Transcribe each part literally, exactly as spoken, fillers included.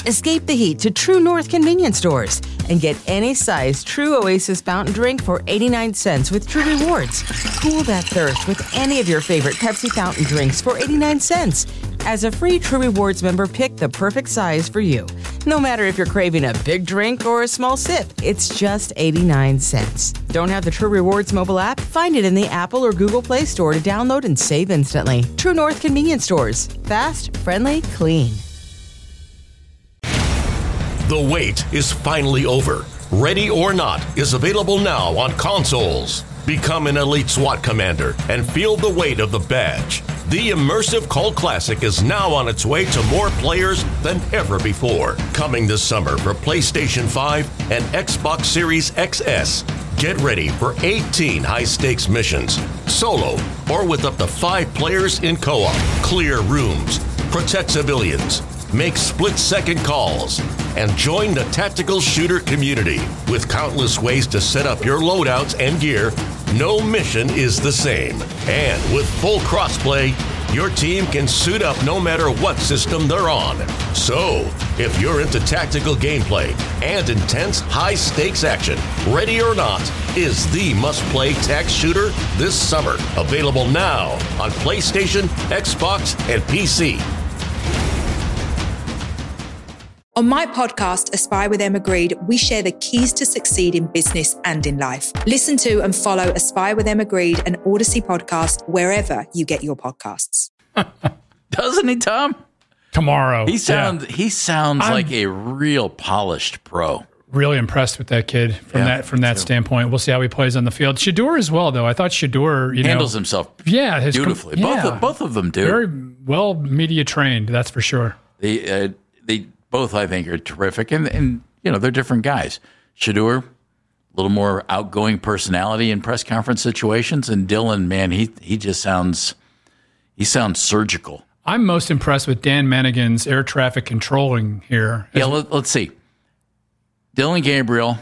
Escape the heat to True North convenience stores and get any size True Oasis fountain drink for eighty-nine cents with True Rewards. Cool that thirst with any of your favorite Pepsi fountain drinks for eighty-nine cents. As a free True Rewards member, pick the perfect size for you. No matter if you're craving a big drink or a small sip, it's just eighty-nine cents. Don't have the True Rewards mobile app? Find it in the Apple or Google Play Store to download and save instantly. True North convenience stores. Fast, friendly, clean. The wait is finally over. Ready or Not is available now on consoles. Become an elite SWAT commander and feel the weight of the badge. The immersive cult classic is now on its way to more players than ever before. Coming this summer for PlayStation five and Xbox Series X S. Get ready for eighteen high-stakes missions, solo or with up to five players in co-op. Clear rooms, protect civilians, make split-second calls, and join the tactical shooter community. With countless ways to set up your loadouts and gear, no mission is the same. And with full crossplay, your team can suit up no matter what system they're on. So, if you're into tactical gameplay and intense high-stakes action, Ready or Not is the must-play tac shooter this summer. Available now on PlayStation, Xbox, and P C. On my podcast, Aspire with Emma Grede, we share the keys to succeed in business and in life. Listen to and follow Aspire with Emma Grede, an Odyssey podcast, wherever you get your podcasts. Doesn't he, Tom? Tomorrow. He sounds yeah. he sounds I'm like a real polished pro. Really impressed with that kid from Yeah, that from that too. standpoint. We'll see how he plays on the field. Shador as well, though. I thought Shador, you handles know, himself yeah, his, beautifully. yeah, Both of, both of them do. Very well media trained, that's for sure. They uh, they both, I think, are terrific, and and you know they're different guys. Shador, a little more outgoing personality in press conference situations, and Dylan, man, he he just sounds he sounds surgical. I'm most impressed with Dan Manigan's air traffic controlling here. Yeah, let, let's see. Dylan Gabriel,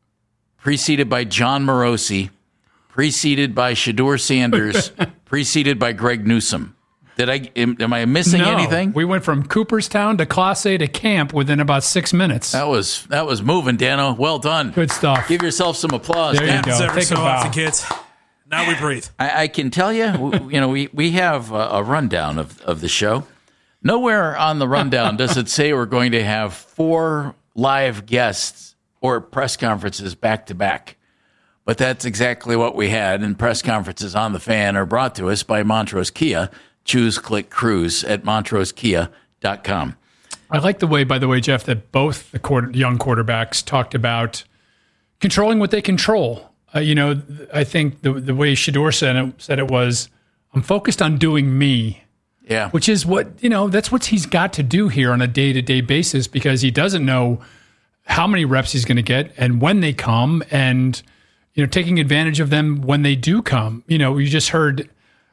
preceded by John Morosi, preceded by Shador Sanders, preceded by Greg Newsome. Did I? Am, am I missing no, anything? We went from Cooperstown to Class A to camp within about six minutes. That was that was moving, Dano. Well done. Good stuff. Give yourself some applause. There you Dan. go. Every Take so a bow. often, kids. Now we breathe. I, I can tell you, w- you know, we, we have a, a rundown of, of the show. Nowhere on the rundown does it say we're going to have four live guests or press conferences back to back. But that's exactly what we had, and press conferences on the Fan are brought to us by Montrose Kia. Choose, click, cruise at montrose kia dot com. I like the way, by the way, Jeff, that both the quarter, young quarterbacks talked about controlling what they control. Uh, you know, I think the the way Shador said it, said it was, I'm focused on doing me. Yeah. Which is what, you know, that's what he's got to do here on a day-to-day basis because he doesn't know how many reps he's going to get and when they come and, you know, taking advantage of them when they do come. You know, you just heard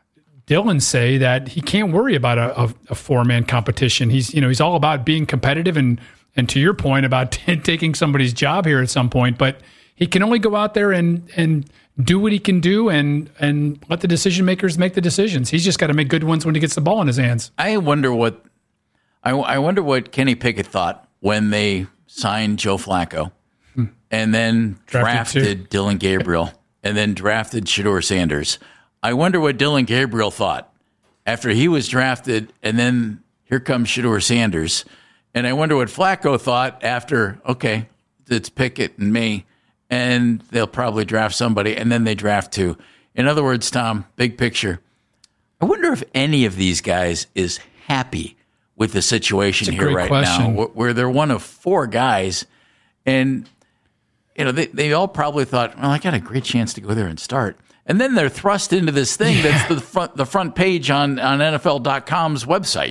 Dylan say that he can't worry about a, a, a four-man competition. He's, you know, he's all about being competitive and, and to your point about t- taking somebody's job here at some point, but he can only go out there and, and do what he can do and, and let the decision makers make the decisions. He's just got to make good ones when he gets the ball in his hands. I wonder what I, I wonder what Kenny Pickett thought when they signed Joe Flacco hmm. and then drafted, drafted Dylan Gabriel and then drafted Shador Sanders. I wonder what Dylan Gabriel thought after he was drafted, and then here comes Shador Sanders. And I wonder what Flacco thought after, okay, it's Pickett and me, and they'll probably draft somebody, and then they draft two. In other words, Tom, big picture, I wonder if any of these guys is happy with the situation here right question. now, where they're one of four guys, and you know they, they all probably thought, well, I got a great chance to go there and start. And then they're thrust into this thing that's the front the front page on, on N F L dot com's website.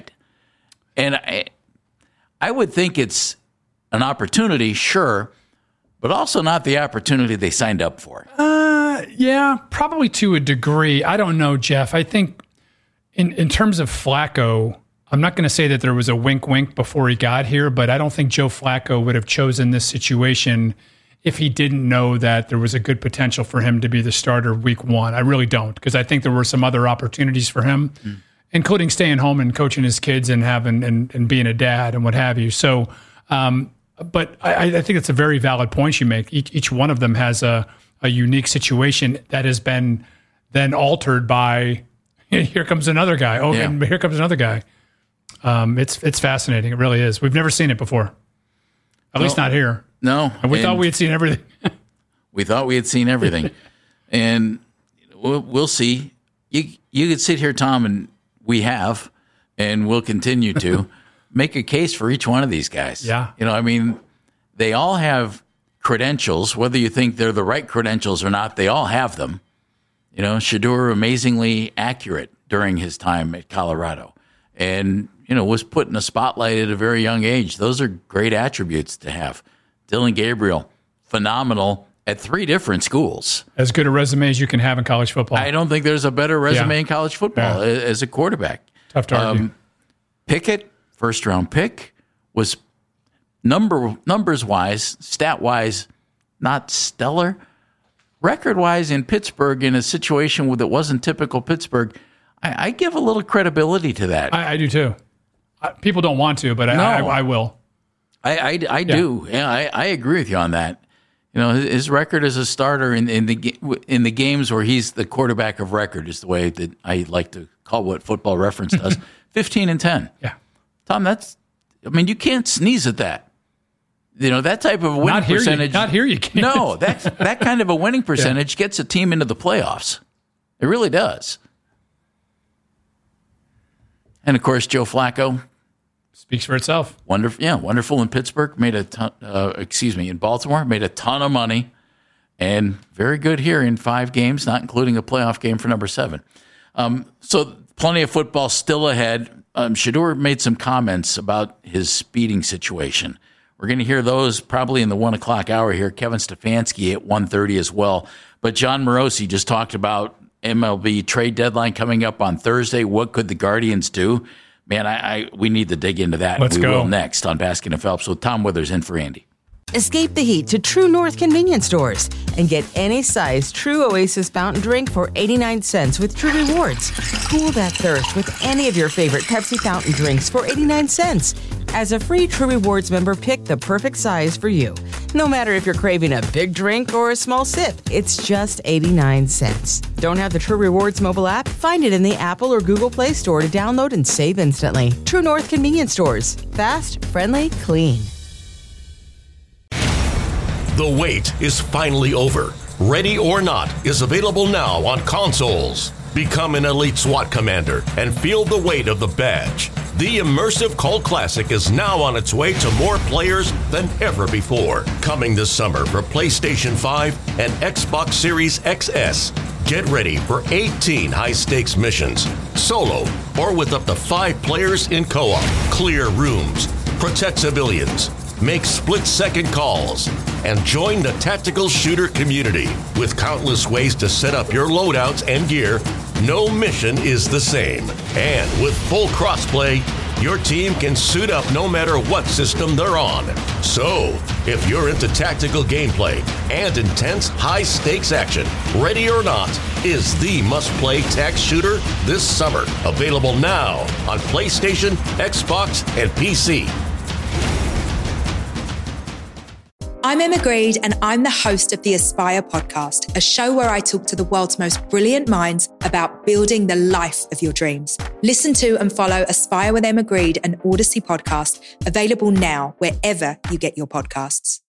And I, I would think it's an opportunity, sure, but also not the opportunity they signed up for. Uh, yeah, probably to a degree. I don't know, Jeff. I think in, in terms of Flacco, I'm not going to say that there was a wink-wink before he got here, but I don't think Joe Flacco would have chosen this situation if he didn't know that there was a good potential for him to be the starter week one. I really don't, because I think there were some other opportunities for him, mm. including staying home and coaching his kids and having and, and being a dad and what have you. So Um, but I, I think it's a very valid point you make. Each, each one of them has a, a unique situation that has been then altered by, here comes another guy. Oh, Yeah. and here comes another guy. Um, it's it's fascinating. It really is. We've never seen it before. At least not here. No. And we and thought we had seen everything. we thought we had seen everything. And we'll, we'll see. You, you could sit here, Tom, and we have, and we'll continue to, make a case for each one of these guys. Yeah. You know, I mean, they all have credentials, whether you think they're the right credentials or not, they all have them. You know, Shedeur amazingly accurate during his time at Colorado and, you know, was put in a spotlight at a very young age. Those are great attributes to have. Dillon Gabriel, phenomenal at three different schools. As good a resume as you can have in college football. I don't think there's a better resume Yeah. in college football Yeah. as a quarterback. Tough to argue. Pickett, first round pick, was number numbers wise, stat wise, not stellar. Record wise in Pittsburgh, in a situation that wasn't typical Pittsburgh, I, I give a little credibility to that. I, I, I do too. I, people don't want to, but I, No. I, I will. I, I, do. Yeah, I, I agree with you on that. You know, his, his record as a starter in, in the ga- in the games where he's the quarterback of record is the way that I like to call what Football Reference does. Fifteen and ten. Yeah. Tom, that's. I mean, you can't sneeze at that. You know, that type of winning Not here, percentage. you, not here you can't. No, that that kind of a winning percentage gets a team into the playoffs. It really does. And of course, Joe Flacco, Speaks for itself. wonderful, yeah, wonderful in Pittsburgh. Made a ton. Uh, excuse me, in Baltimore, made a ton of money, and very good here in five games, not including a playoff game for number seven. Um, so plenty of football still ahead. Um, Shedeur made some comments about his speeding situation. We're going to hear those probably in the one o'clock hour here. Kevin Stefanski at one thirty as well. But John Morosi just talked about M L B trade deadline coming up on Thursday. What could the Guardians do? Man, I, I we need to dig into that. Let's we go. will next on Baskin and Phelps with Tom Withers in for Andy. Escape the heat to True North convenience stores and get any size True Oasis fountain drink for eighty-nine cents with True Rewards. Cool that thirst with any of your favorite Pepsi fountain drinks for eighty-nine cents. As a free True Rewards member, pick the perfect size for you. No matter if you're craving a big drink or a small sip, it's just eighty-nine cents. Don't have the True Rewards mobile app? Find it in the Apple or Google Play Store to download and save instantly. True North convenience stores. Fast, friendly, clean. The wait is finally over. Ready or Not is available now on consoles. Become an elite SWAT commander and feel the weight of the badge. The immersive cult classic is now on its way to more players than ever before. Coming this summer for PlayStation five and Xbox Series X S. Get ready for eighteen high-stakes missions, solo or with up to five players in co-op. Clear rooms, protect civilians, make split-second calls, and join the tactical shooter community. With countless ways to set up your loadouts and gear, no mission is the same. And with full crossplay, your team can suit up no matter what system they're on. So, if you're into tactical gameplay and intense high-stakes action, Ready or Not is the must-play tac shooter this summer. Available now on PlayStation, Xbox, and P C. I'm Emma Greed, and I'm the host of the Aspire podcast, a show where I talk to the world's most brilliant minds about building the life of your dreams. Listen to and follow Aspire with Emma Greed, an Odyssey podcast, available now wherever you get your podcasts.